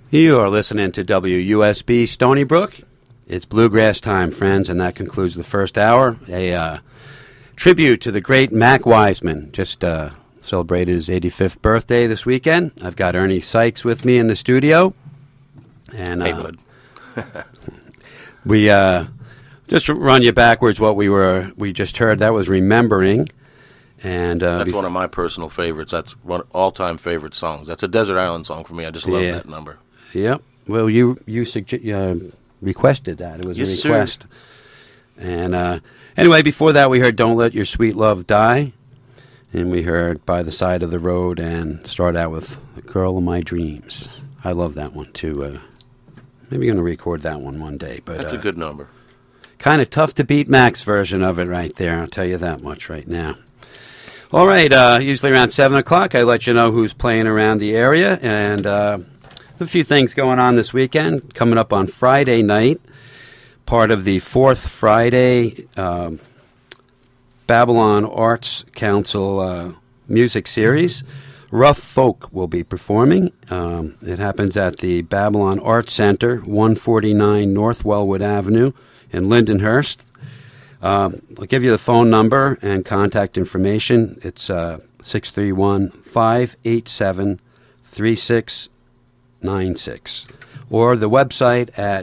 You are listening to WUSB Stony Brook. It's bluegrass time, friends, and that concludes the first hour. A tribute to the great Mac Wiseman. Just celebrated his 85th birthday this weekend. I've got Ernie Sykes with me in the studio. And hey, bud. We just to run you backwards what we just heard. That was Remembering. And that's one of my personal favorites. That's one all-time favorite songs. That's a Desert Island song for me. I just love that number. Yep. Well, you requested that. It was a request. Sir. And anyway, before that, we heard "Don't Let Your Sweet Love Die," and we heard "By the Side of the Road," and start out with "The Girl of My Dreams." I love that one too. Maybe going to record that one day. But that's a good number. Kind of tough to beat Mac's version of it right there. I'll tell you that much right now. All right, usually around 7 o'clock, I let you know who's playing around the area, and a few things going on this weekend. Coming up on Friday night, part of the Fourth Friday Babylon Arts Council music series. Rough Folk will be performing. It happens at the Babylon Arts Center, 149 North Wellwood Avenue in Lindenhurst. I'll give you the phone number and contact information. It's 631-587-3696. Or the website at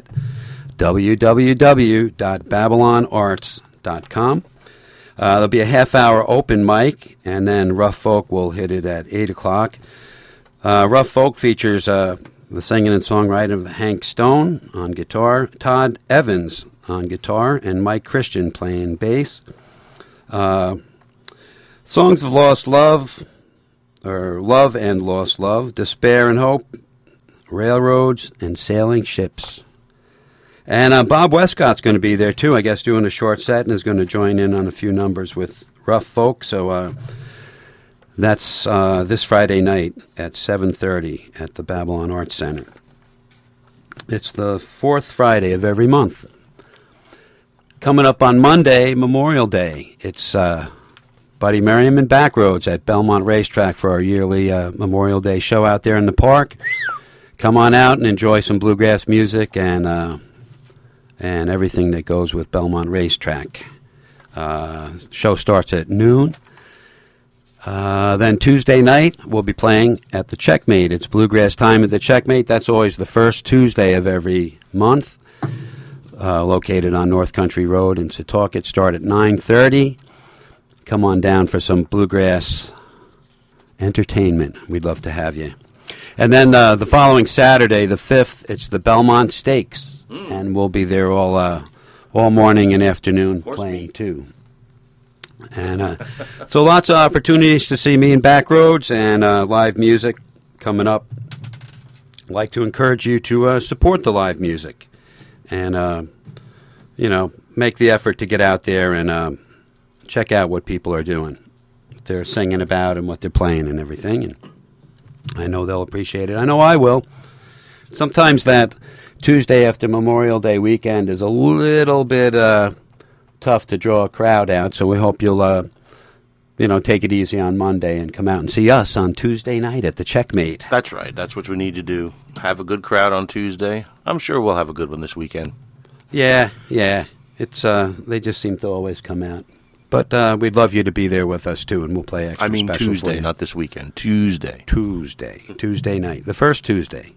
www.babylonarts.com. There'll be a half-hour open mic, and then Rough Folk will hit it at 8 o'clock. Rough Folk features the singing and songwriting of Hank Stone on guitar, Todd Evans on guitar, and Mike Christian playing bass. Songs of Lost Love, or Love and Lost Love, Despair and Hope, Railroads, and Sailing Ships. And Bob Westcott's going to be there, too, I guess, doing a short set, and is going to join in on a few numbers with Rough Folk. So that's this Friday night at 7:30 at the Babylon Arts Center. It's the fourth Friday of every month. Coming up on Monday, Memorial Day, it's Buddy Merriam and Backroads at Belmont Racetrack for our yearly Memorial Day show out there in the park. Come on out and enjoy some bluegrass music and everything that goes with Belmont Racetrack. Show starts at noon. Then Tuesday night, we'll be playing at the Checkmate. It's bluegrass time at the Checkmate. That's always the first Tuesday of every month. Located on North Country Road in Setauket. Start at 9:30. Come on down for some bluegrass entertainment. We'd love to have you. And then the following Saturday, the 5th, it's the Belmont Stakes. And we'll be there all morning and afternoon playing, too. And so lots of opportunities to see me in Backroads and live music coming up. I'd like to encourage you to support the live music. And, make the effort to get out there and check out what people are doing, what they're singing about and what they're playing and everything. And I know they'll appreciate it. I know I will. Sometimes that Tuesday after Memorial Day weekend is a little bit tough to draw a crowd out, so we hope you'll take it easy on Monday and come out and see us on Tuesday night at the Checkmate. That's right. That's what we need to do. Have a good crowd on Tuesday. I'm sure we'll have a good one this weekend. Yeah. It's they just seem to always come out. But we'd love you to be there with us, too, and we'll play extra special Tuesday, for you. not this weekend. Tuesday night, the first Tuesday.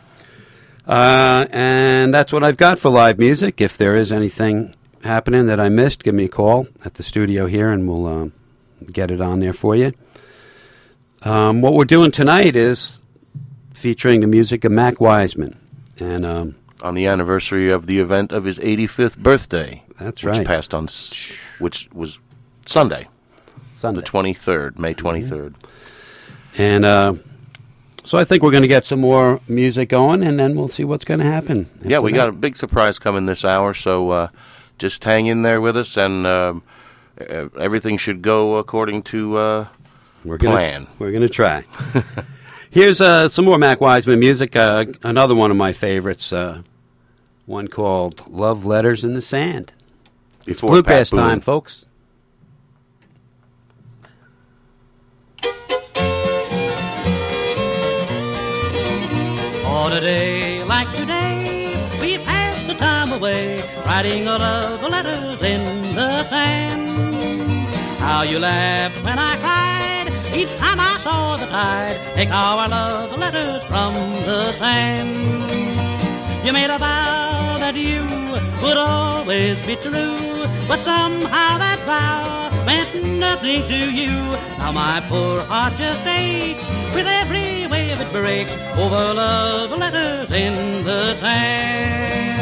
And that's what I've got for live music. If there is anything happening that I missed, give me a call at the studio here, and we'll get it on there for you. What we're doing tonight is featuring the music of Mac Wiseman. And on the anniversary of the event of his 85th birthday. That's right. Which was Sunday. The 23rd, May 23rd. And so I think we're going to get some more music going, and then we'll see what's going to happen. Yeah, we got a big surprise coming this hour, so just hang in there with us, and everything should go according to plan. We're going to try. Here's some more Mac Wiseman music, another one of my favorites, one called Love Letters in the Sand. It's bluegrass time, folks. On a day like today, we passed the time away, writing our love letters in the sand. How you laughed when I cried each time I saw the tide take our love letters from the sand. You made a vow that you would always be true, but somehow that vow meant nothing to you. Now my poor heart just aches with every wave it breaks over love letters in the sand.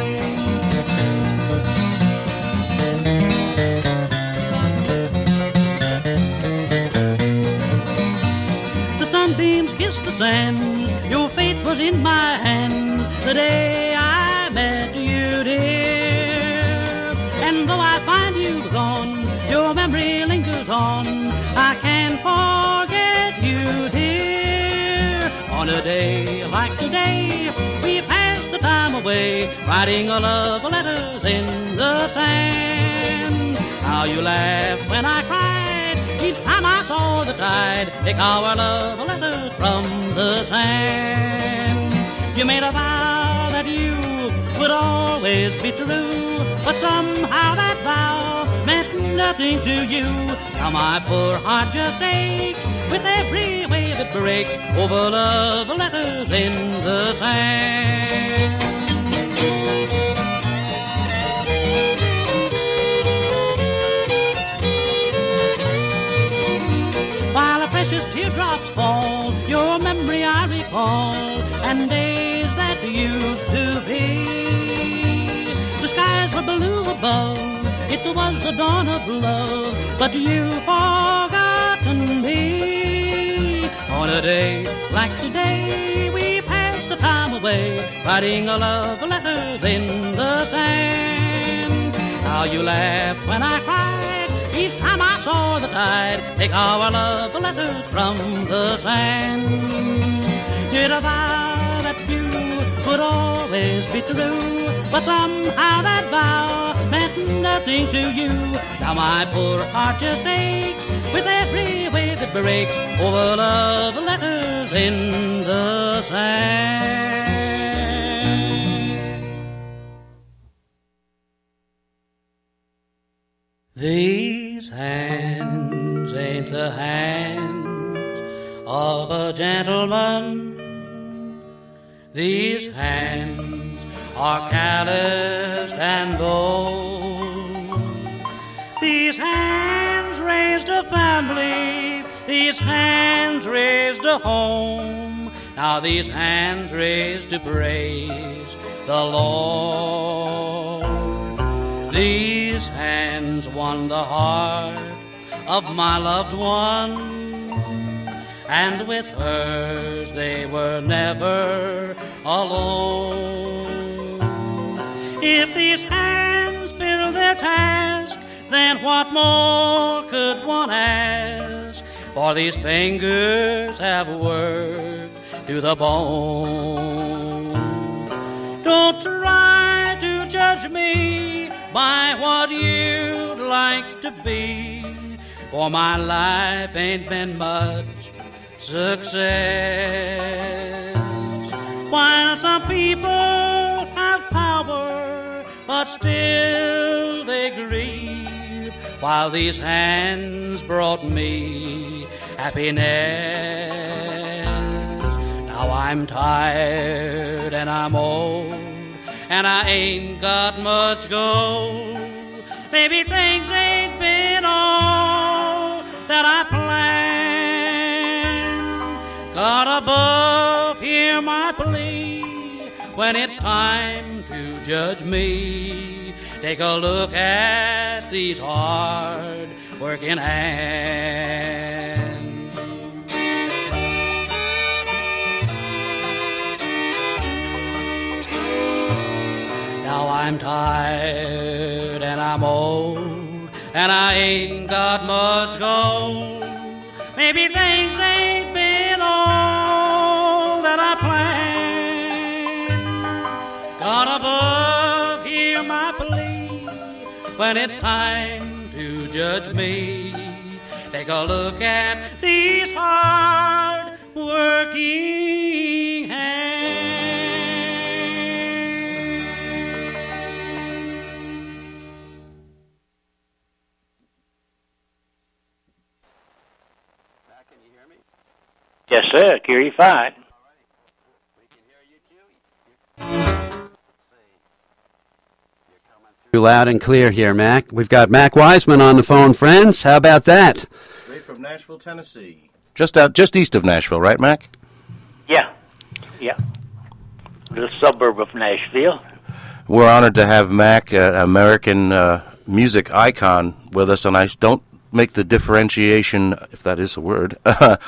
The sunbeams kissed the sands, your fate was in my hands the day I met you, dear. And though I find you gone, your memory lingers on, I can't forget you, dear. On a day like today, we pass the time away, writing our love letters in the sand. How you laughed when I cried each time I saw the tide take our love letters from the sand. You made a vow that you would always be true, but somehow that vow meant nothing to you. Now my poor heart just aches with every wave it breaks over love letters in the sand. While the precious teardrops fall, your memory I recall, and days that used to be. The skies were blue above, it was the dawn of love, but you've forgotten me. On a day like today, we passed the time away, writing our love letters in the sand. How you laughed when I cried each time I saw the tide take our love letters from the sand. You'd a vow that you would always be true, but somehow that vow meant nothing to you. Now my poor heart just aches with every wave that breaks over love letters in the sand. These hands ain't the hands of a gentleman. These hands are calloused and old. These hands raised a family. These hands raised a home. Now these hands raised to praise the Lord. These hands won the heart of my loved one, and with hers they were never alone. If these hands fill their task, then what more could one ask? For these fingers have worked to the bone. Don't try to judge me by what you'd like to be, for my life ain't been much success. While some people have power, but still they grieve, while these hands brought me happiness. Now I'm tired and I'm old, and I ain't got much gold. Maybe things ain't been all that I planned. God above, hear my plea. When it's time to judge me, take a look at these hard working hands. Now I'm tired and I'm old, and I ain't got much gold. Maybe things ain't been all that I planned. God above, hear my plea. When it's time to judge me, take a look at these hard working hands. Yes, sir. I hear you fine. Loud and clear here, Mac. We've got Mac Wiseman on the phone, friends. How about that? Straight from Nashville, Tennessee. Just east of Nashville, right, Mac? Yeah. The suburb of Nashville. We're honored to have Mac, an American music icon, with us, and I don't make the differentiation, if that is a word,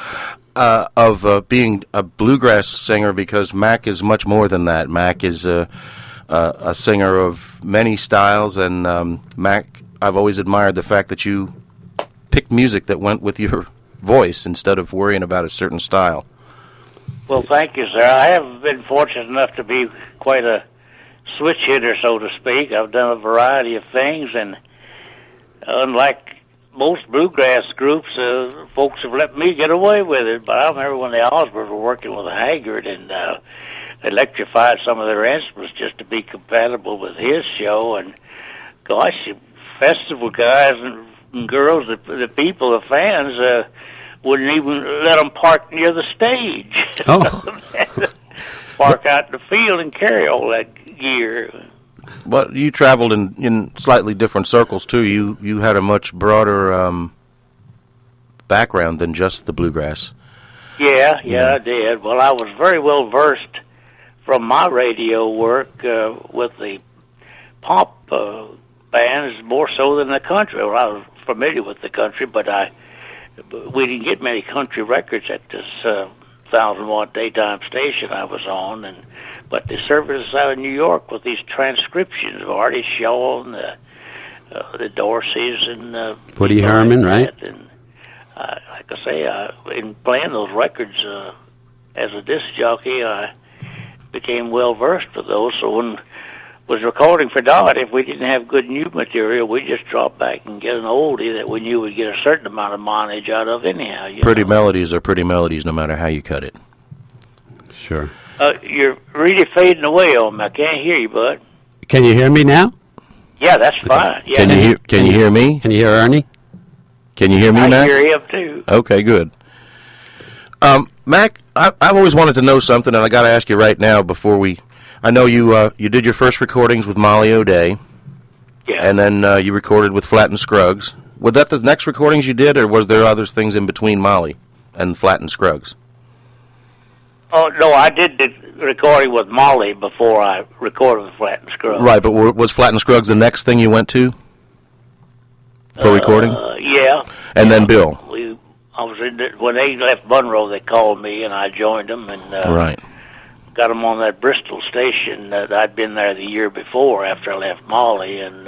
of being a bluegrass singer, because Mac is much more than that. Mac is a singer of many styles, and Mac, I've always admired the fact that you picked music that went with your voice instead of worrying about a certain style. Well, thank you, sir. I have been fortunate enough to be quite a switch hitter, so to speak. I've done a variety of things, and unlike most bluegrass groups, folks have let me get away with it. But I remember when the Osborns were working with Haggard and electrified some of their instruments just to be compatible with his show. And gosh, festival guys and girls, the people, the fans, wouldn't even let them park near the stage. Oh. Park out in the field and carry all that gear. But you traveled in slightly different circles, too. You had a much broader background than just the bluegrass. Yeah, I did. Well, I was very well versed from my radio work with the pop bands more so than the country. Well, I was familiar with the country, but we didn't get many country records at this 1,000-watt daytime station I was on, but the services out of New York with these transcriptions of Artie Shaw and the Dorseys and Woody Herman, right? And like I say, in playing those records as a disc jockey, I became well versed with those. So when was recording for Dot, if we didn't have good new material, we just drop back and get an oldie that we knew we'd get a certain amount of mileage out of anyhow. Pretty melodies are pretty melodies no matter how you cut it. Sure. You're really fading away on me. I can't hear you, bud. Can you hear me now? Yeah, that's fine. Yeah. Can you hear me? Can you hear Ernie? Can you hear me, Mac? I hear him, too. Okay, good. Mac, I've always wanted to know something, and I got to ask you right now before we... I know you did your first recordings with Molly O'Day. Yeah. And then you recorded with Flatt and Scruggs. Was that the next recordings you did, or was there other things in between Molly and Flatt and Scruggs? Oh, no, I did the recording with Molly before I recorded with Flatt and Scruggs. Right, but was Flatt and Scruggs the next thing you went to for recording? Yeah. And then Bill? When they left Monroe, they called me, and I joined them, and right. Got them on that Bristol station. I'd been there the year before after I left Molly, and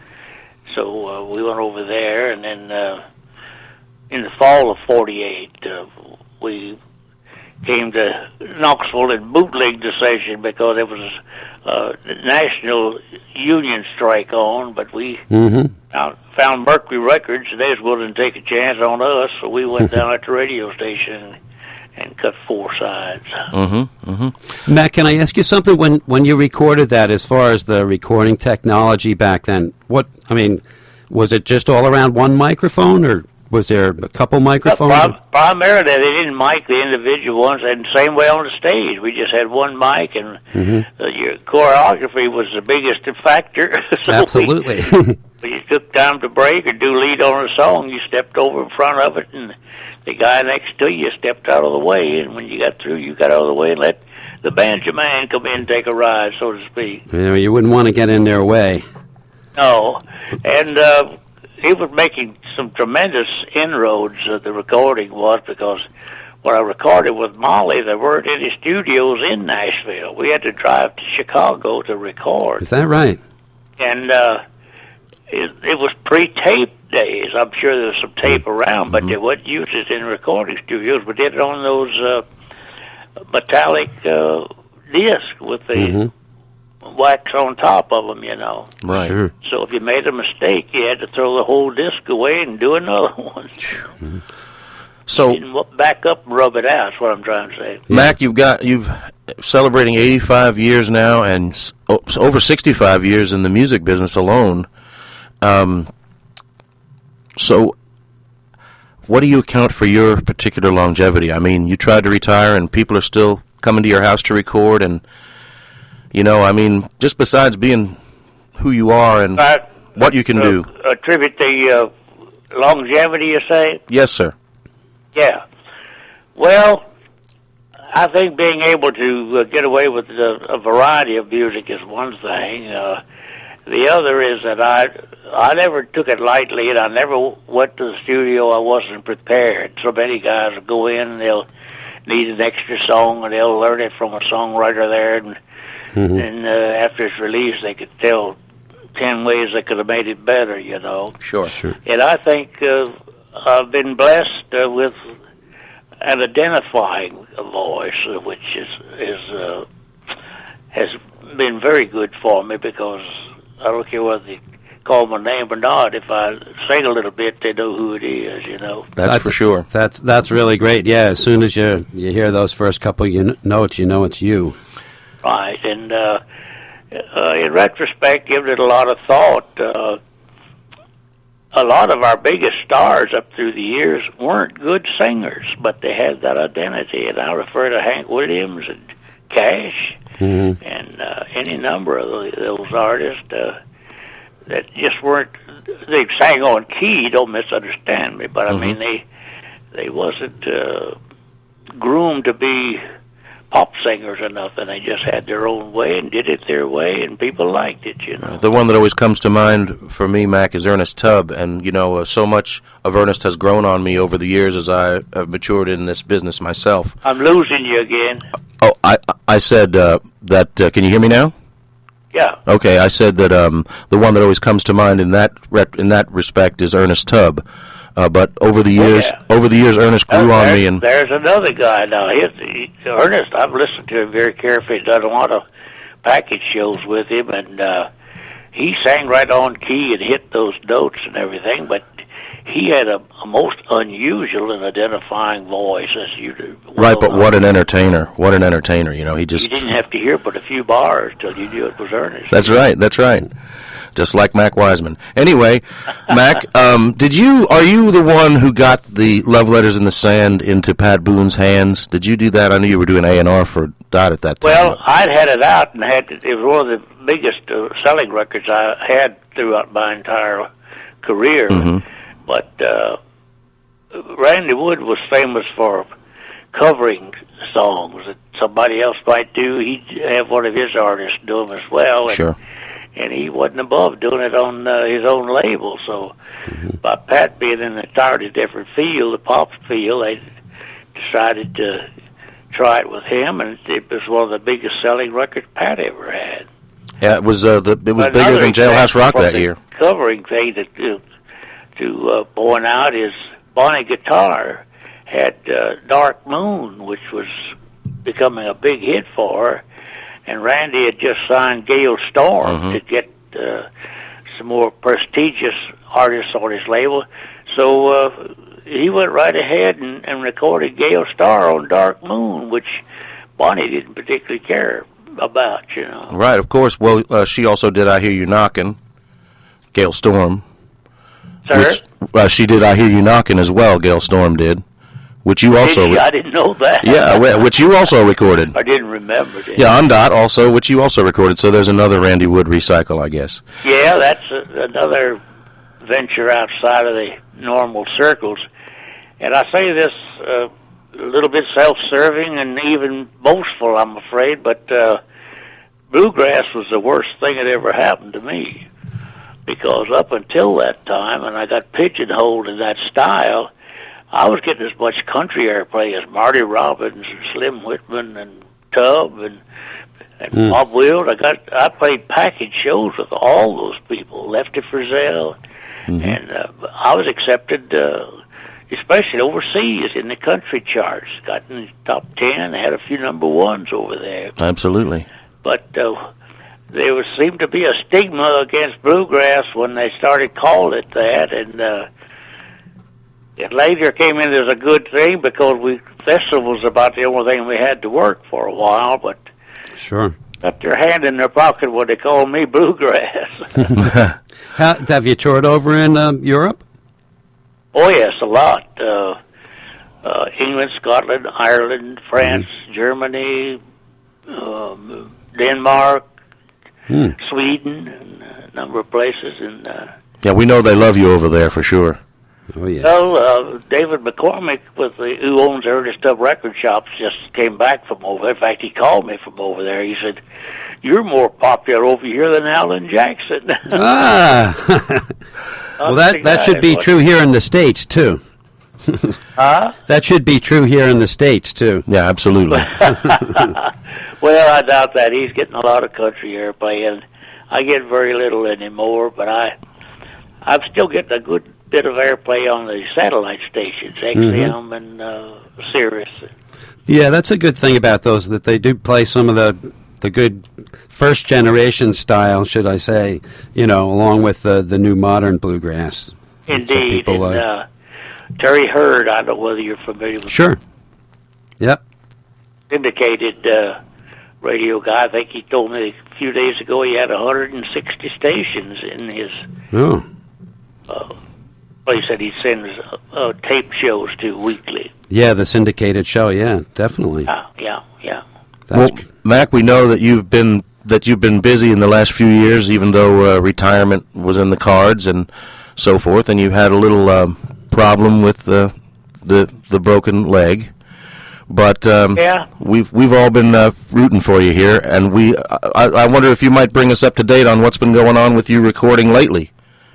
so we went over there, and then in the fall of '48, we came to Knoxville and bootlegged the station because there was a national union strike on, but we found Mercury Records, and they was willing to take a chance on us, so we went down at the radio station and cut 4 sides. Matt, can I ask you something? When you recorded that, as far as the recording technology back then, was it just all around one microphone, or was there a couple microphones? Primarily, they didn't mic the individual ones, and same way on the stage. We just had one mic, and your choreography was the biggest factor. So Absolutely. when you took time to break or do lead on a song, you stepped over in front of it, and the guy next to you stepped out of the way, and when you got through, you got out of the way and let the banjo man come in and take a ride, so to speak. Yeah, you wouldn't want to get in their way. No, and he was making some tremendous inroads, the recording was, because when I recorded with Molly, there weren't any studios in Nashville. We had to drive to Chicago to record. Is that right? And it was pre-tape days. I'm sure there was some tape around, but they wouldn't use it in recording studios. We did it on those metallic discs with the wax on top of them, Right. Sure. So if you made a mistake, you had to throw the whole disc away and do another one. So you didn't back up and rub it out. That's what I'm trying to say. Mac, you've celebrating 85 years now, and over 65 years in the music business alone. So what do you account for your particular longevity? I mean, you tried to retire, and people are still coming to your house to record, and I mean, just besides being who you are and what you can do. Attribute the longevity, you say? Yes, sir. Yeah. Well, I think being able to get away with a variety of music is one thing. The other is that I never took it lightly, and I never went to the studio. I wasn't prepared. So many guys will go in, and they'll need an extra song, and they'll learn it from a songwriter there, and after it's released, they could tell 10 ways they could have made it better, Sure. And I think I've been blessed with an identifying voice, which has been very good for me, because I don't care whether they call my name or not. If I sing a little bit, they know who it is, That's for sure. That's really great. Yeah, as soon as you hear those first couple notes, you know it's you. Right, and in retrospect, giving it a lot of thought, a lot of our biggest stars up through the years weren't good singers, but they had that identity. And I refer to Hank Williams and Cash and any number of those artists that just weren't. They sang on key. Don't misunderstand me, but I mean they wasn't groomed to be pop singers or nothing. They just had their own way and did it their way, and people liked it, The one that always comes to mind for me, Mac, is Ernest Tubb, and so much of Ernest has grown on me over the years as I have matured in this business myself. I'm losing you again. Oh, I said that. Can you hear me now? Yeah. Okay, I said that the one that always comes to mind in that respect is Ernest Tubb. But over the years, Ernest grew on me. And there's another guy now. Ernest, I've listened to him very carefully. Done a lot of package shows with him, and he sang right on key and hit those notes and everything. But he had a most unusual and identifying voice, as you do. Right, but what an entertainer! What an entertainer! He just. You didn't have to hear but a few bars till you knew it was Ernest. That's right. Just like Mac Wiseman. Anyway, Mac, are you the one who got the Love Letters in the Sand into Pat Boone's hands? Did you do that? I knew you were doing A&R for Dot at that time. Well, I'd had it out, and it was one of the biggest selling records I had throughout my entire career. But Randy Wood was famous for covering songs that somebody else might do. He'd have one of his artists do them as well. Sure. And he wasn't above doing it on his own label. So by Pat being in an entirely different field, the pop field, they decided to try it with him, and it was one of the biggest selling records Pat ever had. Yeah, it was bigger than Jailhouse Rock that year. Covering thing to point out is Bonnie Guitar had Dark Moon, which was becoming a big hit for her. And Randy had just signed Gail Storm to get some more prestigious artists on his label. So he went right ahead and recorded Gail Starr on Dark Moon, which Bonnie didn't particularly care about, Right, of course. Well, she also did I Hear You Knockin', Gail Storm. Sir? Which, she did I Hear You Knockin' as well, Gail Storm did. Which you also... I didn't know that. Yeah, which you also recorded. I didn't remember that. Yeah, on Dot also, which you also recorded. So there's another Randy Wood recycle, I guess. Yeah, that's another venture outside of the normal circles. And I say this a little bit self-serving and even boastful, I'm afraid, but bluegrass was the worst thing that ever happened to me. Because up until that time, and I got pigeonholed in that style, I was getting as much country airplay as Marty Robbins and Slim Whitman and Tubb and Bob Wills. I played package shows with all those people, Lefty Frizzell, and I was accepted, especially overseas in the country charts. Got in the top 10, had a few number ones over there. Absolutely. But there seemed to be a stigma against bluegrass when they started calling it that, and it later came in as a good thing because festival was about the only thing we had to work for a while, but sure, got their hand in their pocket when they called me bluegrass. Have you toured over in Europe? Oh yes, a lot. England, Scotland, Ireland, France, Germany, Denmark, Sweden, and a number of places. And Yeah, we know they love you over there for sure. Oh, yeah. well, David McCormick, who owns Ernest Tubb Record Shops, just came back from over there. In fact, he called me from over there. He said, "You're more popular over here than Alan Jackson." Ah! Well, that should be true here in the States, too. Huh? That should be true here in the States, too. Yeah, absolutely. Well, I doubt that. He's getting a lot of country airplay, and I get very little anymore, but I'm still getting a good bit of airplay on the satellite stations, XM and Sirius. Yeah, that's a good thing about those, that they do play some of the good first-generation style, should I say, along with the new modern bluegrass. Indeed. So people, and Terry Hurd, I don't know whether you're familiar with Sure. Yep. syndicated radio guy. I think he told me a few days ago he had 160 stations in his Oh. place that he sends tape shows to weekly. Yeah, the syndicated show, yeah, definitely. Yeah. That's Well, Mac, we know that you've been busy in the last few years, even though retirement was in the cards and so forth, and you had a little problem with the broken leg. But Yeah. we've all been rooting for you here, and I wonder if you might bring us up to date on what's been going on with you recording lately.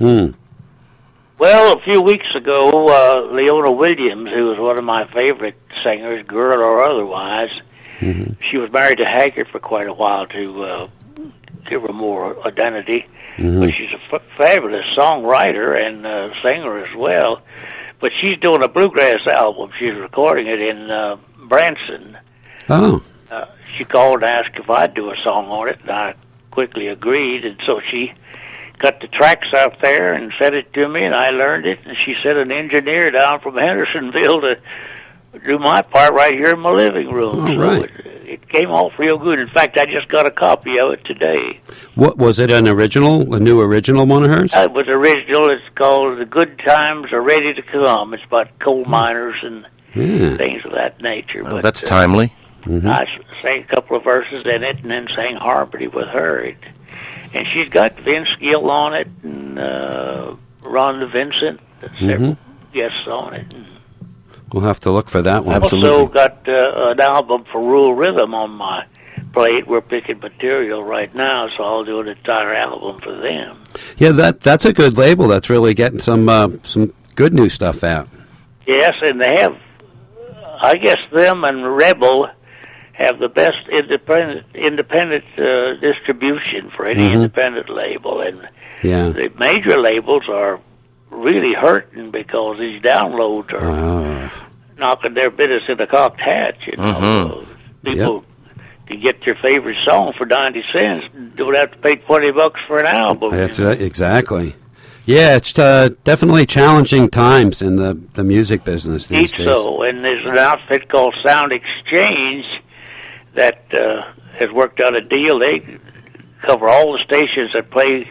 Well, a few weeks ago, Leona Williams, who was one of my favorite singers, girl or otherwise, she was married to Haggard for quite a while to give her more identity. But she's a fabulous songwriter and singer as well. But she's doing a bluegrass album. She's recording it in Branson. Oh. She called and asked if I'd do a song on it, and I quickly agreed. And so she cut the tracks out there and sent it to me, and I learned it. And she sent an engineer down from Hendersonville to do my part right here in my living room. Oh, so right. it came off real good. In fact, I just got a copy of it today. What was it? A new original one of hers? It was original. It's called "The Good Times Are Ready to Come." It's about coal miners and Yeah. things of that nature. Well, But that's timely. I sang a couple of verses in it, and then sang harmony with her. And she's got Vince Gill on it, and Rhonda Vincent, several guests on it. And We'll have to look for that one. also got an album for Rural Rhythm on my plate. We're picking material right now, so I'll do an entire album for them. Yeah, that's a good label. That's really getting some good new stuff out. Yes, and they have, I guess them and Rebel have the best independent distribution for any independent label. And Yeah. the major labels are really hurting because these downloads are knocking their business in the cocked hat. People can get their favorite song for 90 cents and don't have to pay $20 for an album. That's exactly. Yeah, it's definitely challenging times in the music business these days. So, and there's an outfit called Sound Exchange that has worked out a deal. They cover all the stations that play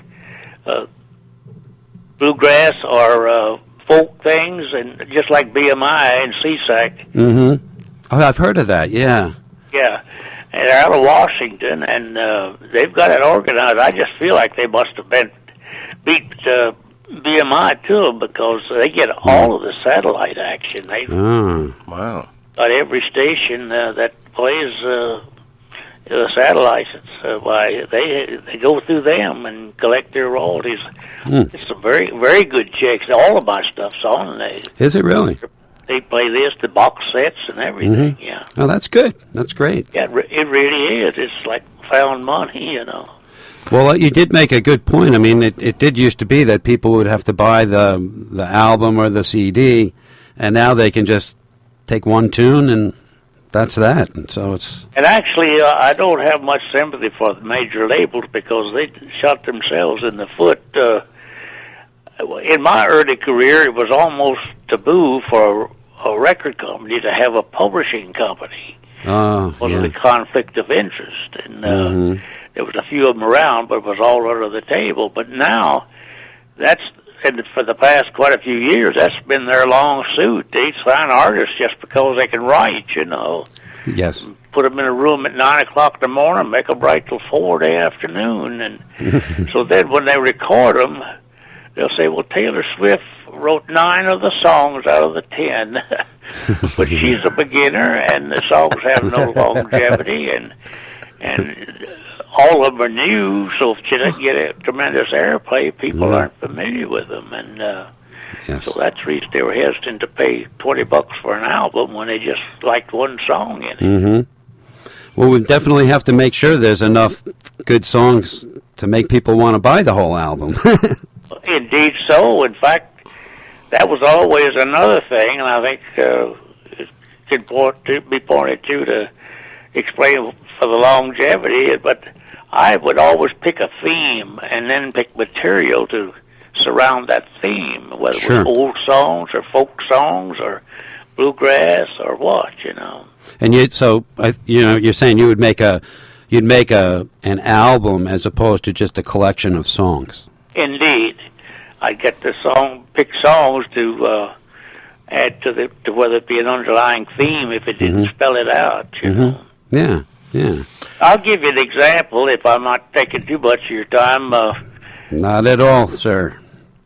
bluegrass or folk things, and just like BMI and CSAC. Oh, I've heard of that. Yeah. Yeah, and they're out of Washington, and they've got it organized. I just feel like they must have beat BMI to them because they get all of the satellite action. They Wow. got every station that plays the satellites. Why they go through them and collect their royalties. It's some very, very good checks. All of my stuff's on. Is it really? They play this, the box sets and everything. Yeah. Oh, that's good. That's great. Yeah, it really is. It's like found money, Well, you did make a good point. I mean, it did used to be that people would have to buy the album or the CD, and now they can just take one tune and that's that. And so it's... And actually, I don't have much sympathy for the major labels because they shot themselves in the foot. In my early career, it was almost taboo for a record company to have a publishing company. Because of the conflict of interest. And there was a few of them around, but it was all under the table. But now, and for the past quite a few years, that's been their long suit. They sign artists just because they can write, you know. Yes. Put them in a room at 9 o'clock in the morning, make them write till 4 in the afternoon. And so then when they record them, they'll say, well, Taylor Swift wrote 9 of the songs out of the 10. But she's a beginner, and the songs have no longevity, and all of them are new, so if she doesn't get a tremendous airplay, people aren't familiar with them. And Yes. so that's the reason they were hesitant to pay $20 for an album when they just liked one song in it. Mm-hmm. Well, we definitely have to make sure there's enough good songs to make people want to buy the whole album. Indeed so. In fact, that was always another thing, and I think it can be pointed to explain for the longevity, but I would always pick a theme and then pick material to surround that theme, whether it was old songs or folk songs or bluegrass or what, you know. And you're saying you'd make an album as opposed to just a collection of songs. Indeed, I'd get pick songs to add to whether it be an underlying theme if it didn't spell it out, you know. Yeah, yeah. I'll give you an example if I'm not taking too much of your time. Not at all, sir.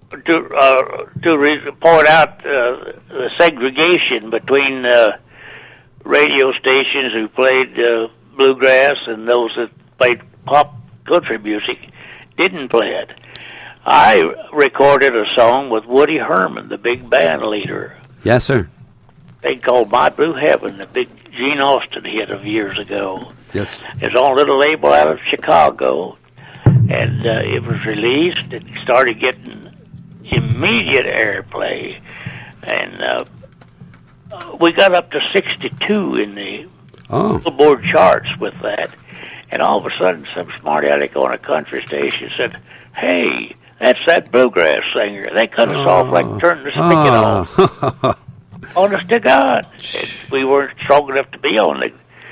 To point out the segregation between radio stations who played bluegrass and those that played pop country music didn't play it. I recorded a song with Woody Herman, the big band leader. Yes, sir. They called My Blue Heaven, the big Gene Austin hit of years ago. Yes. It's on a little label out of Chicago, and it was released. It started getting immediate airplay, and we got up to 62 in the Billboard charts with that. And all of a sudden, some smart aleck on a country station said, "Hey, that's that bluegrass singer. They cut us off like turning the spigot off." Honest to God, we weren't strong enough to be on the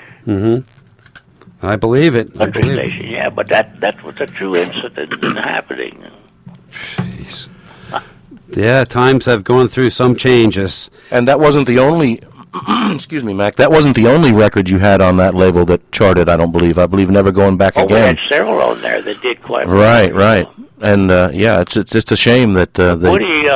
I believe it. country station. Yeah, but that was a true incident happening. Jeez. Yeah, times have gone through some changes. And that wasn't the only, excuse me, Mac, that wasn't the only record you had on that label that charted, I don't believe. I believe Never Going Back Again. We had several on there that did quite well. Right. And, yeah, it's just a shame that... Woody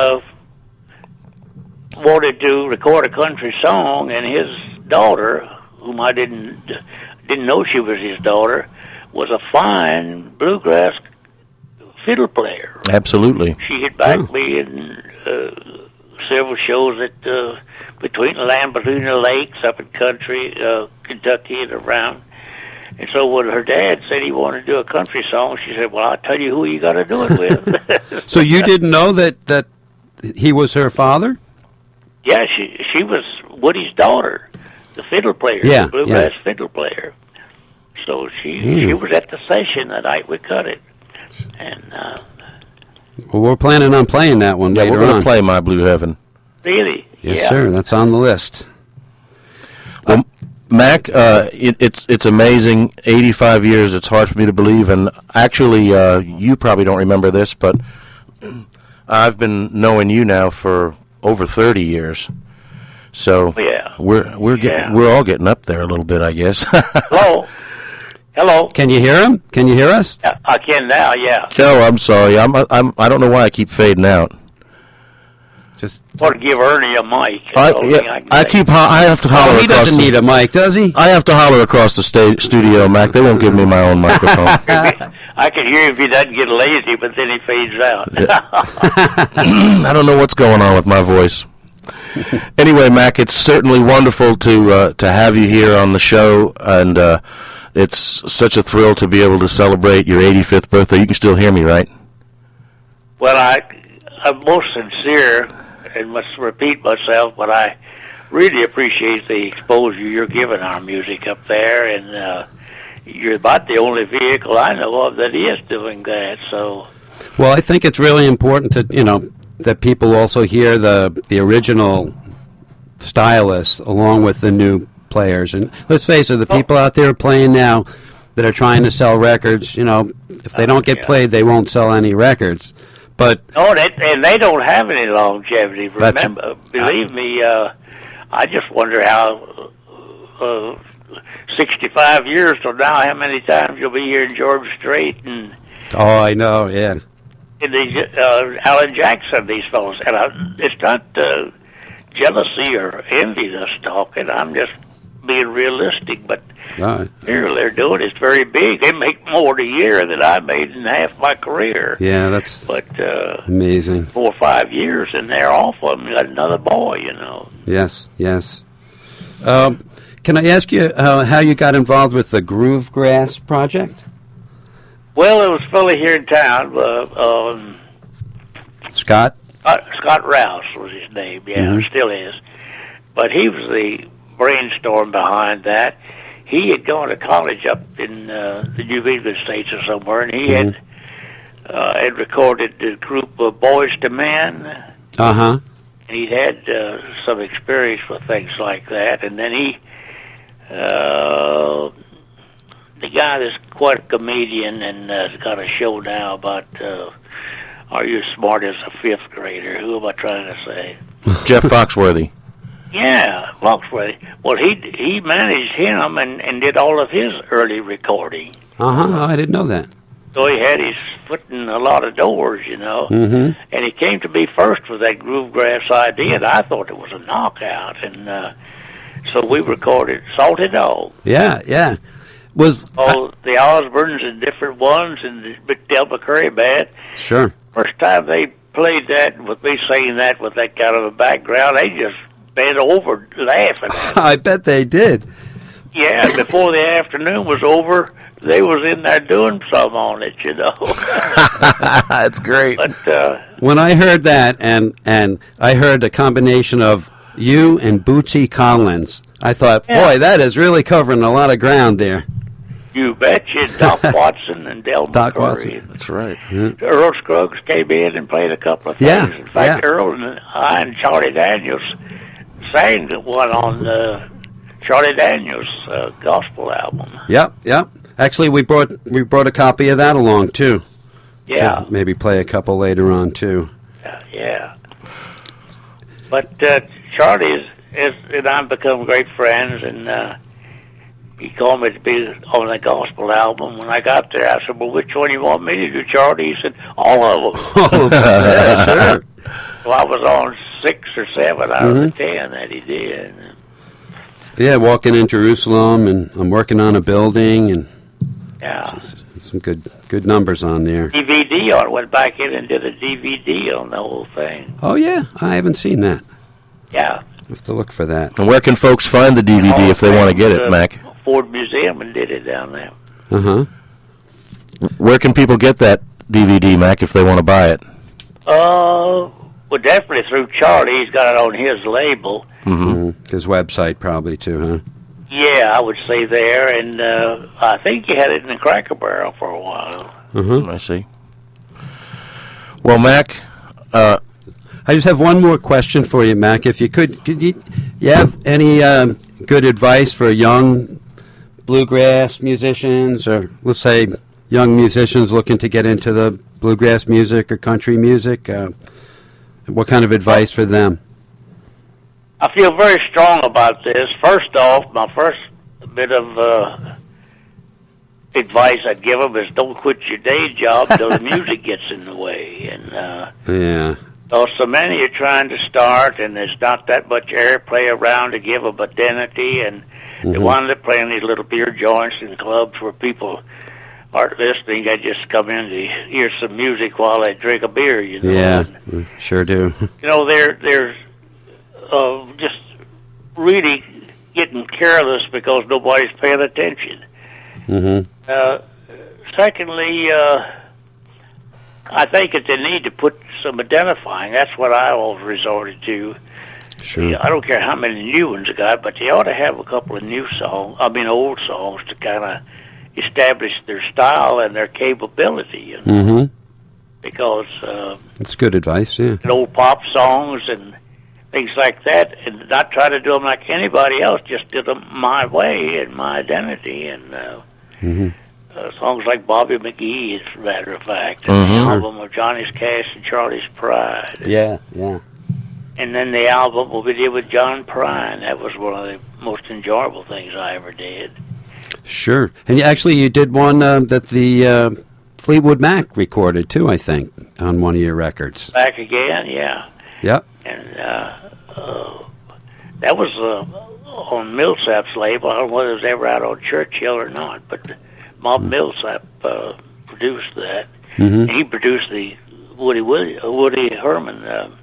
wanted to record a country song, and his daughter, whom I didn't know she was his daughter, was a fine bluegrass fiddle player. Absolutely. She had backed me in several shows at between the Land Between the Lakes up in country, Kentucky and around. And so when her dad said he wanted to do a country song, she said, "Well, I'll tell you who you got to do it with." So you didn't know that he was her father? Yeah, she was Woody's daughter, the fiddle player, the bluegrass fiddle player. So she was at the session the night we cut it. And well, we're planning on playing that one later on. We're going to play My Blue Heaven. Really? Yes, sir. That's on the list. Well, Mac, it's amazing. 85 years. It's hard for me to believe. And actually, you probably don't remember this, but I've been knowing you now for over 30 years. So we're all getting up there a little bit, I guess. Hello. Can you hear him? Can you hear us? I can now. Yeah. Oh, I'm sorry. I don't know why I keep fading out. Just want to give Ernie a mic. I have to holler. He doesn't need a mic, does he? I have to holler across the studio, Mac. They won't give me my own microphone. I can hear if he doesn't get lazy, but then he fades out. I don't know what's going on with my voice. Anyway, Mac, it's certainly wonderful to have you here on the show, and it's such a thrill to be able to celebrate your 85th birthday. You can still hear me, right? Well, I'm most sincere and must repeat myself, but I really appreciate the exposure you're giving our music up there, and you're about the only vehicle I know of that is doing that. So, well, I think it's really important to that people also hear the original stylists along with the new players. And let's face it, the people out there playing now that are trying to sell records, if they don't get played, they won't sell any records. But No, and they don't have any longevity. That's- Remember, believe me, I just wonder how 65 years from now, how many times you'll be here in George Strait and I know, yeah. these Alan Jackson, these fellows. And it's not jealousy or envy that's talking. I'm just being realistic, but here they're doing it's very big. They make more a year than I made in half my career. Yeah, that's But amazing. 4 or 5 years, and they're off of them. Got another boy, you know. Yes, yes. Can I ask you how you got involved with the Groove Grass Project? Well, it was a fella here in town. Scott? Scott Rouse was his name. Yeah, still is. But he was the brainstorm behind that. He had gone to college up in the New England States or somewhere, and he had recorded the group of Boys to Men. Uh-huh. And he'd had some experience with things like that. And then he, the guy that's quite a comedian and has got a show now about Are You Smart as a Fifth Grader? Who am I trying to say? Jeff Foxworthy. Yeah, Foxworthy. Well, he managed him and did all of his early recording. Uh-huh. I didn't know that. So he had his foot in a lot of doors, you know. Mm-hmm. And he came to me first with that Groove Grass idea, and I thought it was a knockout. And so we recorded Salty Dog. Yeah, yeah. Was The Osbournes and different ones and the Del McCurry band. Sure. First time they played that with me singing that with that kind of a background, they just bent over laughing at it. I bet they did. Yeah, and before the afternoon was over, they was in there doing some on it, you know. That's great. But When I heard that, and I heard a combination of you and Bootsy Collins, I thought, boy, that is really covering a lot of ground there. you betcha, Doc Watson and Del Doc McCurry. Watson. That's right. Earl Scruggs came in and played a couple of things. Yeah, In fact, yeah. Earl and I and Charlie Daniels sang one on Charlie Daniels' gospel album. Yep, yep. Actually, we brought a copy of that along too. Yeah, So maybe play a couple later on too. yeah. But Charlie and I've become great friends, and he called me to be on the gospel album. When I got there, I said, well, which one do you want me to do, Charlie? He said, all of them. Yeah, sure. So I was on 6 or 7 out of the 10 that he did. Yeah, walking in Jerusalem, and I'm working on a building, and Yeah. some good numbers on there. DVD on it. Went back in and did a DVD on the whole thing. Oh yeah, I haven't seen that. Yeah. I have to look for that. And where can folks find the DVD if they want to get it, Mac? Ford Museum and did it down there. Uh-huh. Where can people get that DVD, Mac, if they want to buy it? Well, definitely through Charlie. He's got it on his label. His website probably too, huh? Yeah, I would say there. And I think he had it in the Cracker Barrel for a while. I see. Well, Mac, I just have one more question for you, Mac. If you could you have any good advice for young bluegrass musicians, or let's say young musicians looking to get into the bluegrass music or country music? What kind of advice for them? I feel very strong about this. First off, my first bit of advice I'd give them is don't quit your day job till the music gets in the way. And Yeah. so many are trying to start, and there's not that much airplay around to give them identity, and they wind up playing these little beer joints and clubs where people aren't listening. They just come in to hear some music while they drink a beer, you know. Yeah, And, sure do. you know, they're just really getting careless because nobody's paying attention. Secondly, I think that they need to put some identifying. That's what I always resorted to. Sure. I don't care how many new ones they got, but they ought to have a couple of old songs to kind of establish their style and their capability, you know. Because That's good advice, yeah. old pop songs and things like that, and not try to do them like anybody else, just do them my way and my identity. And songs like Bobby McGee, as a matter of fact, and the album of Johnny's Cash and Charlie's Pride. Yeah, yeah. And then the album we did with John Prine. That was one of the most enjoyable things I ever did. Sure. And you did one that the Fleetwood Mac recorded, too, I think, on one of your records. Back Again, yeah. Yep. And that was on Millsap's label. I don't know whether it was ever out on Churchill or not, but Bob Millsap produced that. And he produced the Woody Herman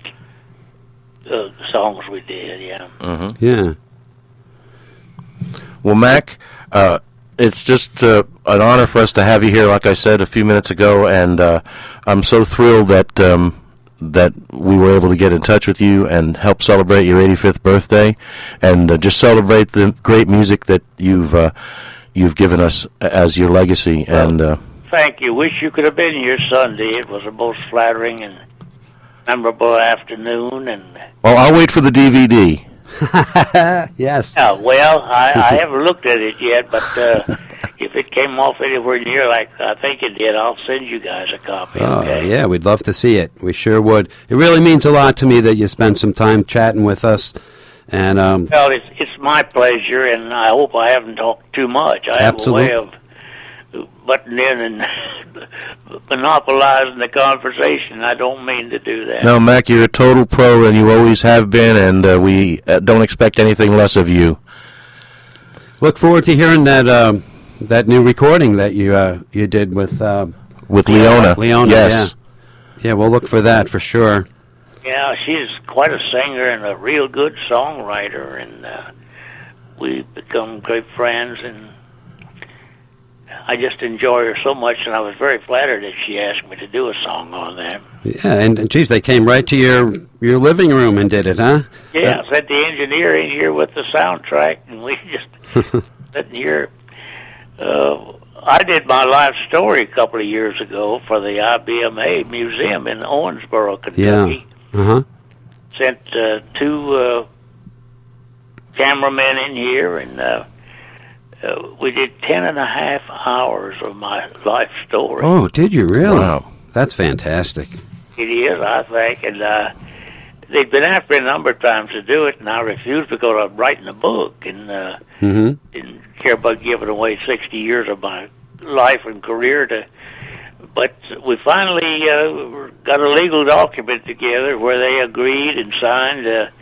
songs we did, yeah. Yeah. Well, Mac, it's just an honor for us to have you here, like I said a few minutes ago, and I'm so thrilled that that we were able to get in touch with you and help celebrate your 85th birthday, and just celebrate the great music that you've given us as your legacy. Well, thank you. Wish you could have been here Sunday. It was a most flattering and memorable afternoon. And well, I'll wait for the DVD. Yes. Well, I haven't looked at it yet, but if it came off anywhere near like I think it did, I'll send you guys a copy. Oh, okay? yeah, we'd love to see it. We sure would. It really means a lot to me that you spend some time chatting with us. And well, it's my pleasure, and I hope I haven't talked too much. I have a way of butting in and monopolizing the conversation. I don't mean to do that. No, Mac, you're a total pro, and you always have been, and we don't expect anything less of you. Look forward to hearing that new recording that you did with Leona. Leona, yes. Yeah, we'll look for that for sure. Yeah, she's quite a singer and a real good songwriter, and we've become great friends, and I just enjoy her so much, and I was very flattered that she asked me to do a song on that. Yeah, and geez, they came right to your living room and did it, huh? Yeah, I sent the engineer in here with the soundtrack, and we just sitting here. I did my life story a couple of years ago for the IBMA Museum in Owensboro, Kentucky. Yeah. Sent two cameramen in here, and we did 10.5 hours of my life story. Oh, did you really? Wow. That's fantastic. It is, I think, and they've been after me a number of times to do it, and I refused because I'm writing a book, and didn't care about giving away 60 years of my life and career to. But we finally got a legal document together where they agreed and signed.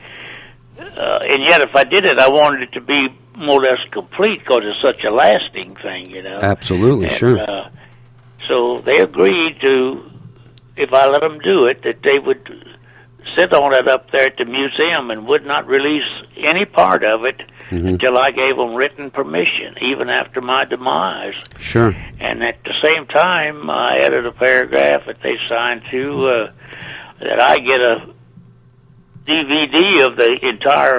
And yet, if I did it, I wanted it to be more or less complete because it's such a lasting thing, you know. Absolutely, and, sure. So they agreed to, if I let them do it, that they would sit on it up there at the museum and would not release any part of it until I gave them written permission, even after my demise. Sure. And at the same time, I added a paragraph that they signed to that I get a DVD of the entire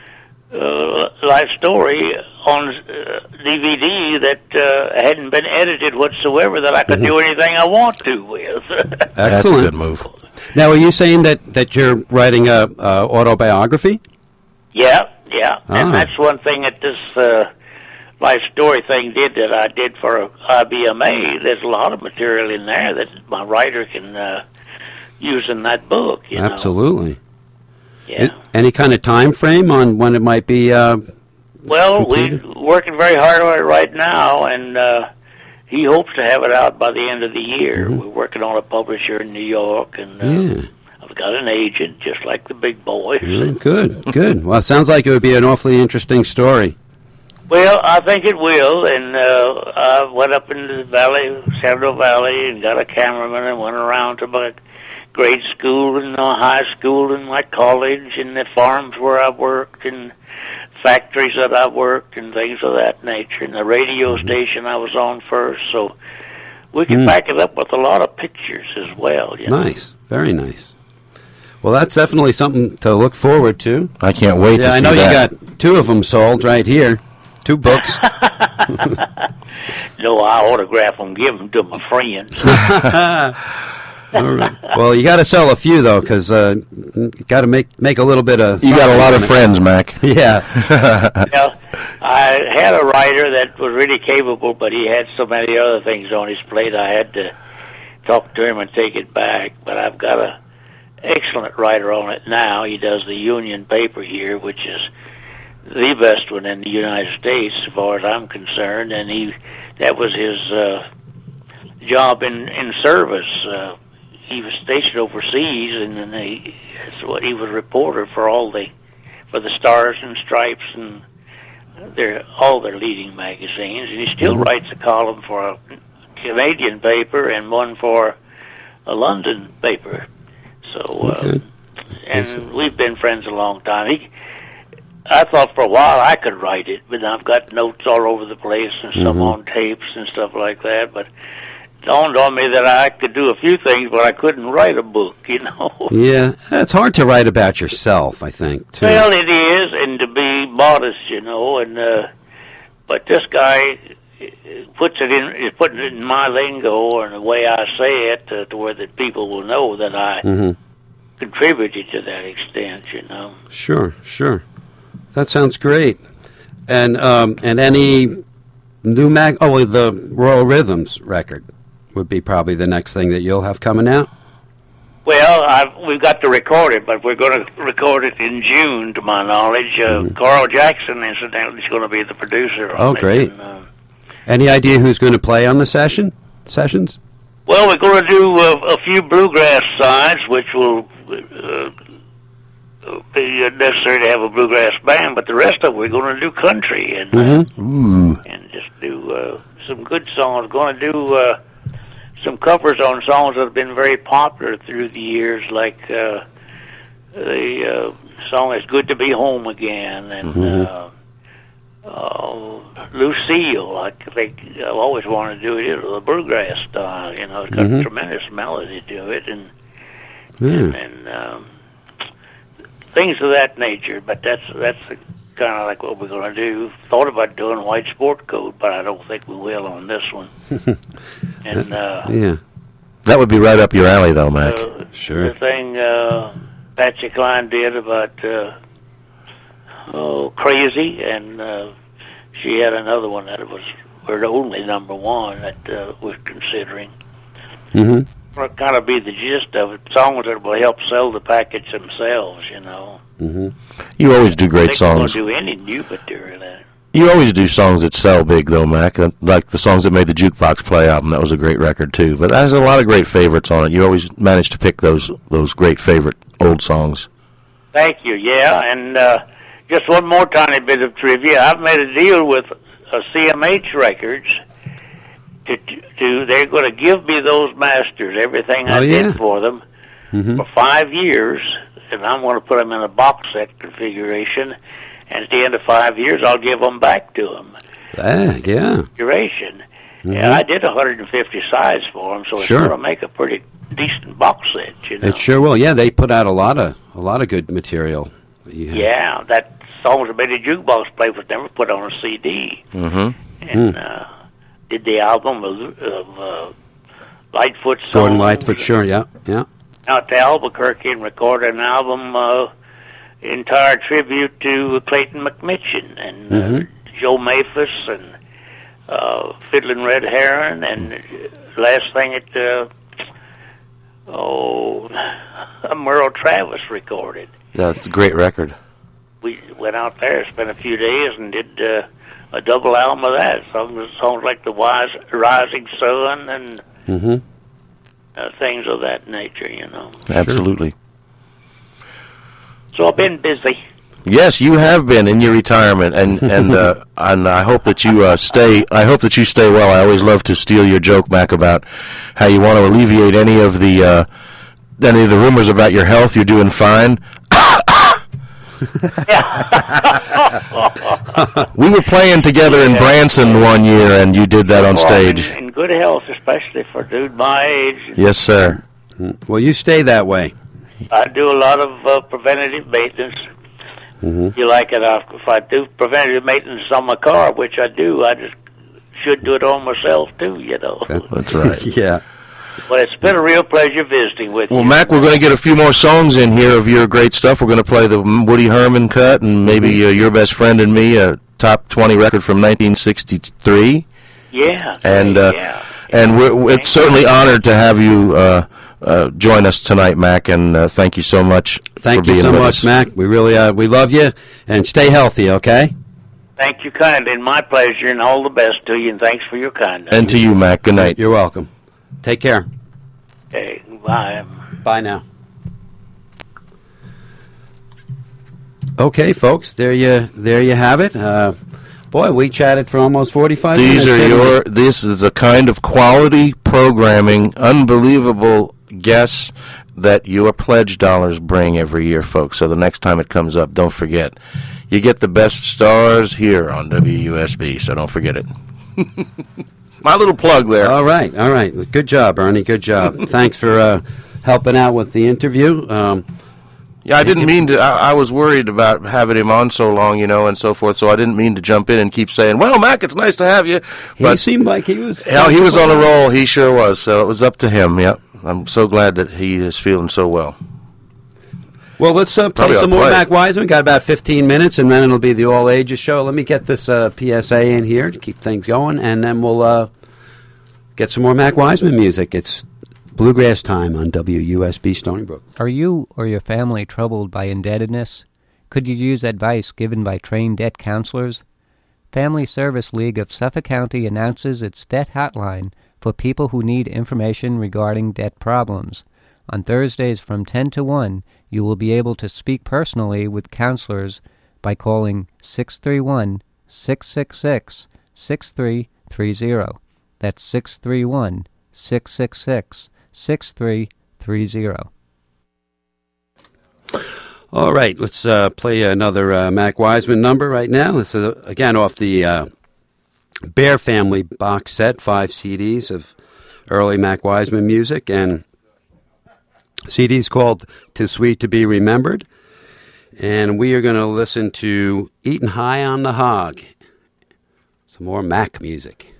life story on DVD that hadn't been edited whatsoever, that I could do anything I want to with. Excellent. That's a good move. Now, are you saying that you're writing a autobiography? Yeah. And that's one thing that this life story thing did that I did for IBMA. There's a lot of material in there that my writer can use in that book. You know? Absolutely. Yeah. Any kind of time frame on when it might be well, completed? we're working very hard on it right now, and he hopes to have it out by the end of the year. We're working on a publisher in New York, and I've got an agent, just like the big boys. Good. Well, it sounds like it would be an awfully interesting story. Well, I think it will, and I went up into the valley, Shenandoah Valley, and got a cameraman and went around to my grade school and high school and my college and the farms where I worked and factories that I worked and things of that nature, and the radio station I was on first. So we can back it up with a lot of pictures as well. You know? Nice. Very nice. Well, that's definitely something to look forward to. I can't wait to see that. I know you got 2 of them sold right here. 2 books. No, I autograph them, give them to my friends. All right. Well, you got to sell a few though, because you got to make a little bit of. You got a lot of friends, Mac. Yeah. Well, I had a writer that was really capable, but he had so many other things on his plate, I had to talk to him and take it back. But I've got a excellent writer on it now. He does the Union paper here, which is the best one in the United States, as far as I'm concerned. And that was his job in service. He was stationed overseas, and then that's what he was reporter for for the Stars and Stripes and all their leading magazines. And he still writes a column for a Canadian paper and one for a London paper. So, and we've been friends a long time. I thought for a while I could write it, but I've got notes all over the place and some on tapes and stuff like that. But it dawned on me that I could do a few things, but I couldn't write a book, Yeah, it's hard to write about yourself, I think, too. Well, it is, and to be modest, and but this guy putting it in my lingo and the way I say it to where that people will know that I contributed to that extent, Sure. That sounds great. And any new the Royal Rhythms record would be probably the next thing that you'll have coming out? Well, we've got to record it, but we're going to record it in June, to my knowledge. Carl Jackson, incidentally, is going to be the producer on it. Great. And, any idea who's going to play on the sessions? Well, we're going to do a few bluegrass sides, which will be necessary to have a bluegrass band, but the rest of it we're going to do country and just do some good songs. We're going to do some covers on songs that have been very popular through the years, like the song "It's Good to Be Home Again" and Lucille. I think I've always wanted to do it the bluegrass style. It's got a tremendous melody to it, and things of that nature. But that's kind of like what we're going to do. Thought about doing White Sport Coat, but I don't think we will on this one. And that would be right up your alley, though, Mac. Sure. The thing Patsy Cline did about Crazy, and she had another one that was her only number one that we're considering. Will kind of be the gist of it. Songs that will help sell the package themselves, You always do great songs. I don't do any new material in it. You always do songs that sell big, though, Mac. Like the songs that made the Jukebox Play album. That was a great record, too. But it has a lot of great favorites on it. You always manage to pick those great favorite old songs. Thank you, and just one more tiny bit of trivia. I've made a deal with CMH Records. They're going to give me those masters, everything I did for them, for 5 years, and I'm going to put them in a box set configuration, and at the end of 5 years, I'll give them back to them. Configuration. Yeah, I did 150 sides for them, so it's going to make a pretty decent box set. It sure will. Yeah, they put out a lot of good material. Yeah, that Songs That Made the Jukebox Play was never put on a CD. And did the album of Lightfoot songs. Gordon Lightfoot, sure, yeah. Out to Albuquerque and recorded an album, entire tribute to Clayton McMitchen and Joe Maphis and Fiddlin' Red Heron, and last thing Merle Travis recorded. Yeah, it's a great record. We went out there, spent a few days, and did a double album of that. Songs like The Rising Sun and things of that nature, Absolutely. So I've been busy. Yes, you have been in your retirement, and I hope that you stay. I hope that you stay well. I always love to steal your joke, Mac, about how you want to alleviate any of the rumors about your health. You're doing fine. We were playing together in Branson one year, and you did that on stage. In good health, especially for a dude my age. Yes, sir. Well, you stay that way. I do a lot of preventative maintenance. You like it? If I do preventative maintenance on my car, which I do, I just should do it on myself too. That's right. Yeah. Well, it's been a real pleasure visiting with you. Well, Mac, we're going to get a few more songs in here of your great stuff. We're going to play the Woody Herman cut and maybe Your Best Friend and Me, top 20 record from 1963. Yeah. And yeah. and we're certainly honored to have you join us tonight, Mac. And thank you so much. Thank for you being so with much, us. Mac. We really we love you, and stay healthy. Okay. Thank you kindly, and my pleasure, and all the best to you, and thanks for your kindness. And to you, Mac. Good night. You're welcome. Take care. Okay, bye. Bye now. Okay, folks, there you have it. Boy, we chatted for almost 45 minutes. This is a kind of quality programming, unbelievable guests that your pledge dollars bring every year, folks. So the next time it comes up, don't forget. You get the best stars here on WUSB, so don't forget it. My little plug there. All right. Good job, Ernie. Good job. Thanks for helping out with the interview. Yeah, I didn't mean to. I was worried about having him on so long, and so forth. So I didn't mean to jump in and keep saying, "Well, Mac, it's nice to have you." But he seemed like he was. Hell, he was on a roll. He sure was. So it was up to him. Yep. I'm so glad that he is feeling so well. Well, let's play some more Mac Wiseman. Got about 15 minutes, and then it'll be the all ages show. Let me get this PSA in here to keep things going, and then we'll get some more Mac Wiseman music. It's Bluegrass time on WUSB Stony Brook. Are you or your family troubled by indebtedness? Could you use advice given by trained debt counselors? Family Service League of Suffolk County announces its debt hotline for people who need information regarding debt problems. On Thursdays from 10 to 1, you will be able to speak personally with counselors by calling 631-666-6330. That's 631-666-6330. All right, let's play another Mac Wiseman number right now. This is, again, off the Bear Family box set, 5 CDs of early Mac Wiseman music, and CD's called "'Tis Sweet to Be Remembered," and we are going to listen to "Eatin' High on the Hog," some more Mac music.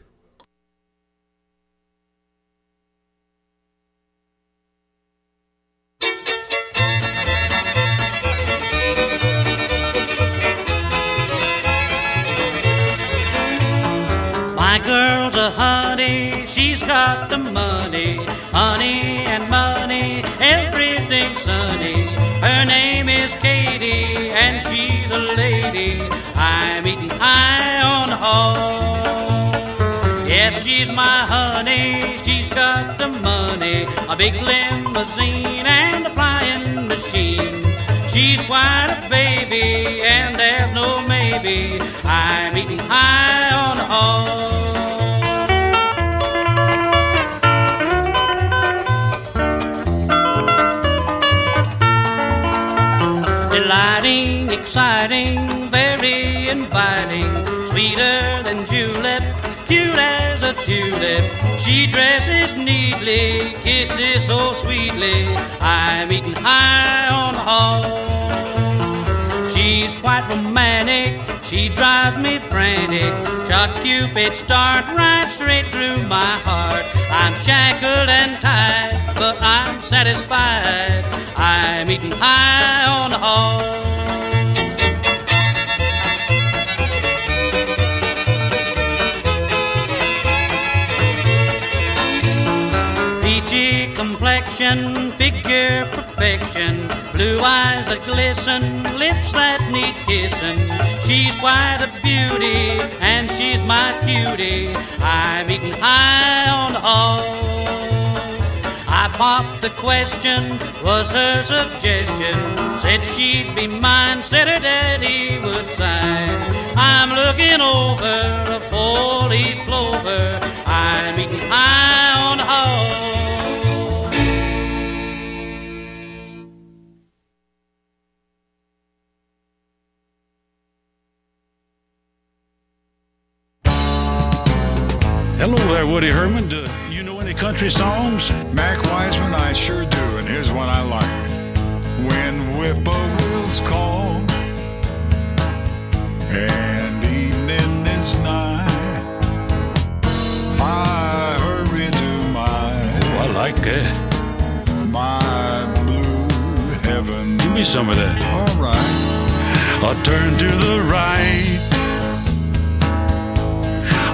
My girl's a honey, she's got the money, honey and money, everything sunny. Her name is Katie, and she's a lady. I'm eating high on the hog. Yes, she's my honey, she's got the money, a big limousine and a flying machine. She's quite a baby, and there's no maybe. I'm eating high on the hog. Delighting, exciting, very inviting, sweeter than julep, cute as a tulip. She dresses neatly, kisses so sweetly. I'm eating high on the hog. She's quite romantic, she drives me frantic. Shot Cupid start right straight through my heart. I'm shackled and tied, but I'm satisfied. I'm eating high on the hog. Peachy complexion, figure perfection, blue eyes that glisten, lips that need kissing. She's quite a beauty, and she's my cutie. I'm eating high on the hog. I popped the question, was her suggestion. Said she'd be mine, said her daddy would sign. I'm looking over a 4-leaf clover. I'm eating high on the hog. Hello there, Woody Herman. Do you know any country songs? Mac Wiseman, I sure do, and here's one I like. When whippoorwills call and evening is nigh, I hurry to Oh, I like that. my blue heaven. Give me some of that. All right. I'll turn to the right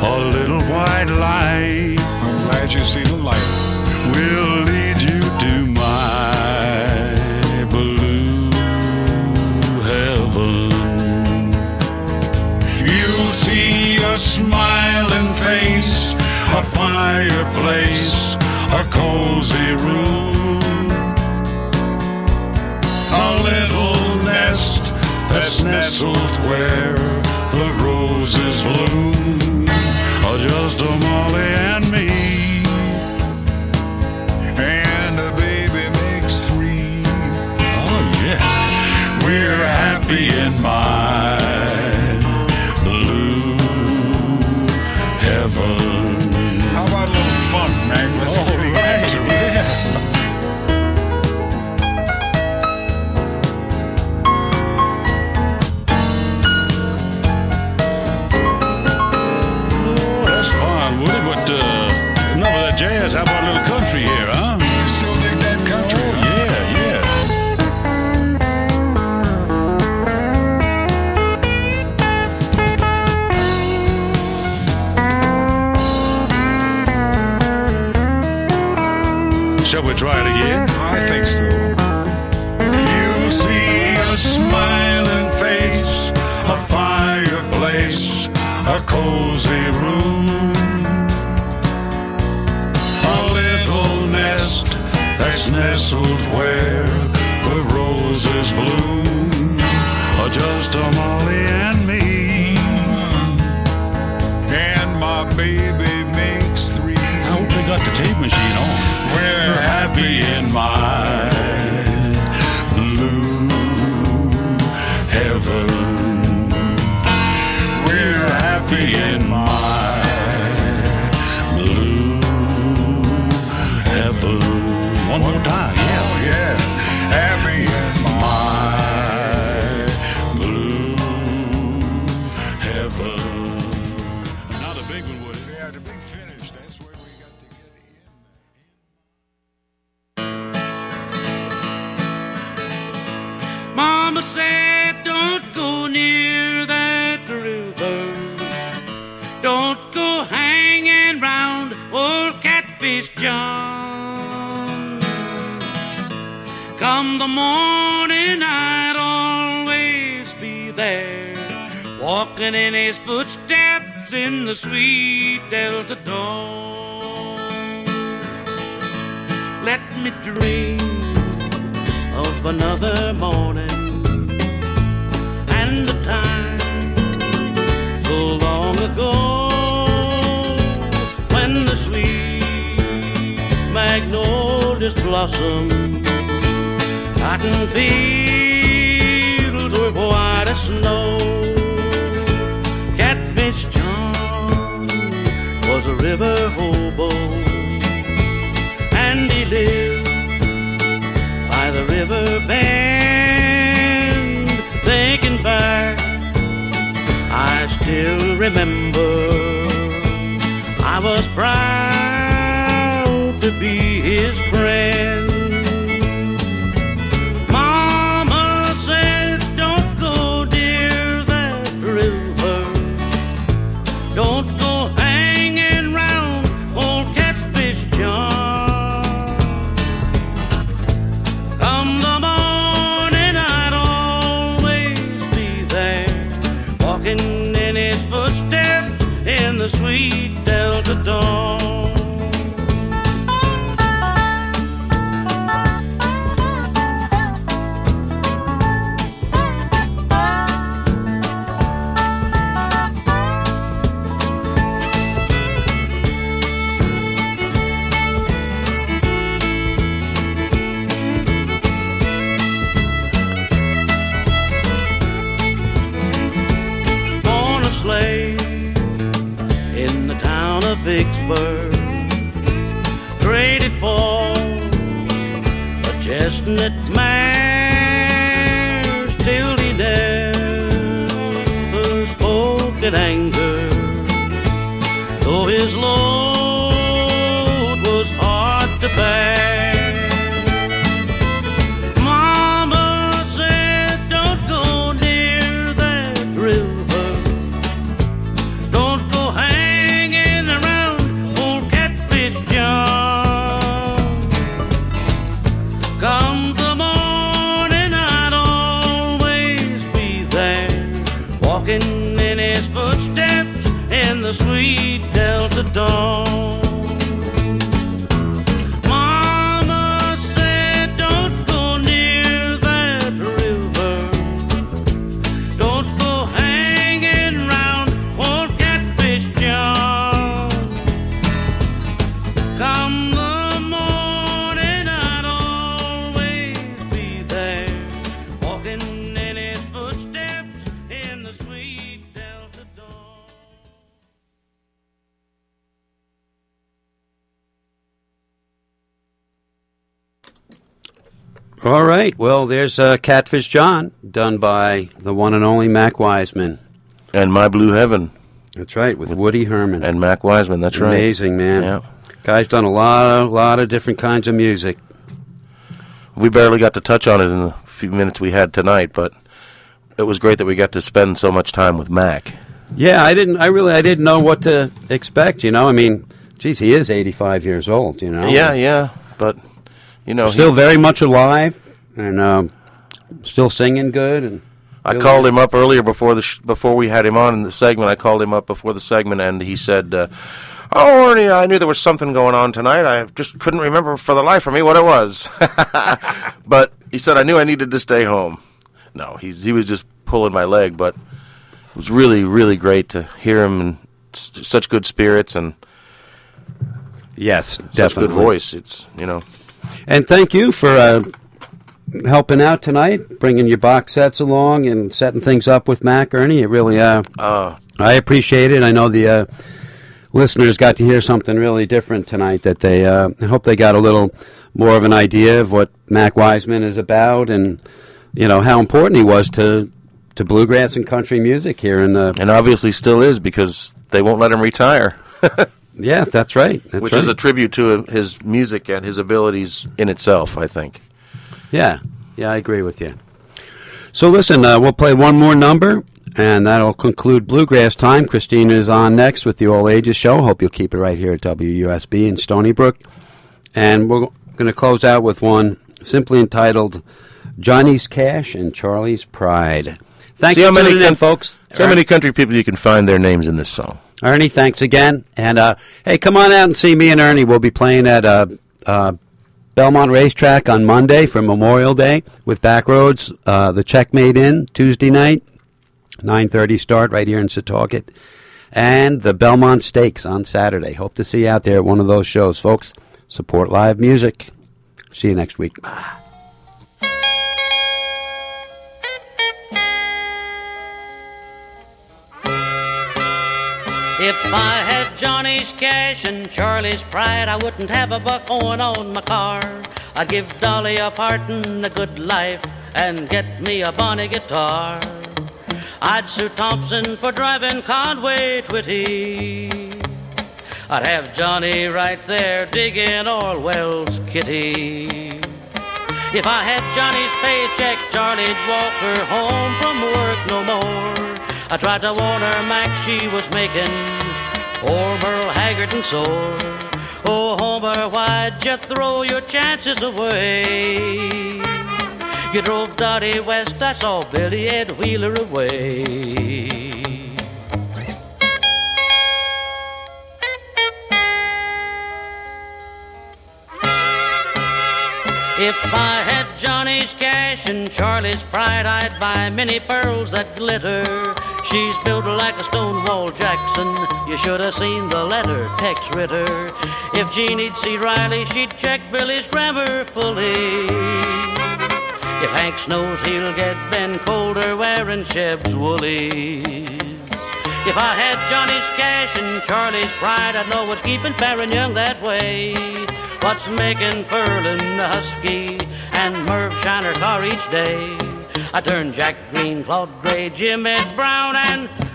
a little white light. I'm glad you see the light. Will lead you to my blue heaven. You'll see a smiling face, a fireplace, a cozy room, a little nest that's nestled where the roses bloom. Just a Molly and me, And a baby makes 3. oh yeah, we're happy in my blue heaven. How about a little funk, Mac? Let's All get right, into it. yeah. Oh, that's fun, Woody. But enough of that jazz. How about a little country here, huh? You still dig that country? Oh, huh? yeah, yeah. Shall we try it again? I think so. You see a smiling face, a fireplace, a cozy room, a little nest that's nestled where the roses bloom. Just a Molly and me. And my baby makes 3. I hope they got the tape machine on. We're happy in my blue heaven. We're happy in my blue heaven. One more time, yeah. Oh, yeah. Happy in My blue heaven. Now the big one, Woody. Yeah, the big finish. That's where we got to get in. Mama said, don't go near that river. Don't go hanging round old Catfish John. Come the morning, I'd always be there, walking in his footsteps in the sweet Delta dawn. Let me dream of another morning and the time so long ago when the sweet magnolias blossomed, cotton fields were white as snow. Catfish John was a river hobo, and he lived by the river bend. Thinking back, I still remember I was proud to be his friend. Mama said, don't go near that river. Don't go hanging round old Catfish John. Come the morning, I'd always be there, walking in his footsteps in the sweet Delta dawn. On a sleigh in the town of Vicksburg, traded for a chestnut mare. Still he never spoke in anger, though his load was hard to bear. Mama said, don't go near that river. Don't go hang All right. Well, there's Catfish John, done by the one and only Mac Wiseman. And My Blue Heaven. That's right, with Woody Herman. And Mac Wiseman, that's right. Amazing, man. Yeah. Guy's done a lot of different kinds of music. We barely got to touch on it in the few minutes we had tonight, but it was great that we got to spend so much time with Mac. Yeah, I didn't know what to expect, you know. I mean, geez, he is 85 years old, you know. Yeah, but, you know. Still very much alive and still singing good. And I called him up earlier before we had him on in the segment. I called him up before the segment, and he said, "Oh, Ernie, I knew there was something going on tonight. I just couldn't remember for the life of me what it was." But he said, "I knew I needed to stay home." No, he was just pulling my leg, but it was really, really great to hear him in such good spirits and yes, such definitely. good voice. It's, you know. And thank you for helping out tonight, bringing your box sets along and setting things up with Mac, Ernie. It really, I appreciate it. I know the listeners got to hear something really different tonight. That they, I hope they got a little more of an idea of what Mac Wiseman is about, and you know how important he was to bluegrass and country music here in the. And obviously still is, because they won't let him retire. Yeah, that's right. Which is a tribute to his music and his abilities in itself, I think. Yeah, I agree with you. So listen, we'll play one more number, and that'll conclude Bluegrass Time. Christina is on next with the All Ages Show. Hope you'll keep it right here at WUSB in Stony Brook. And we're going to close out with one simply entitled Johnny's Cash and Charlie's Pride. Thanks for tuning in, folks. So many country people you can find their names in this song. Ernie, thanks again. And, hey, come on out and see me and Ernie. We'll be playing at Belmont Racetrack on Monday for Memorial Day with Backroads. The Checkmate Inn Tuesday night, 9:30 start right here in Setauket. And the Belmont Stakes on Saturday. Hope to see you out there at one of those shows, folks. Support live music. See you next week. If I had Johnny's cash and Charlie's pride, I wouldn't have a buck owing on my car. I'd give Dolly a Parton a good life and get me a bonny guitar. I'd sue Thompson for driving Conway Twitty. I'd have Johnny right there digging Orwell's kitty. If I had Johnny's paycheck, Charlie'd walk her home from work no more. I tried to warn her, Mac, she was making poor Merle haggard and sore. Oh, Homer, why'd you throw your chances away? You drove Dottie west, I saw Billy Ed Wheeler away. If I had Johnny's cash and Charlie's pride, I'd buy Minnie pearls that glitter. She's built like a Stonewall Jackson. You should have seen the letter, Tex Ritter. If Jeannie'd see Riley, she'd check Billy's grammar fully. If Hank knows he'll get Ben Colder wearing Sheb's woolies. If I had Johnny's cash and Charlie's pride, I'd know what's keeping Farron Young that way. What's making Furlan the Husky and Merv Shiner car each day. I turned Jack Green, Claude Gray, Jim Ed Brown, and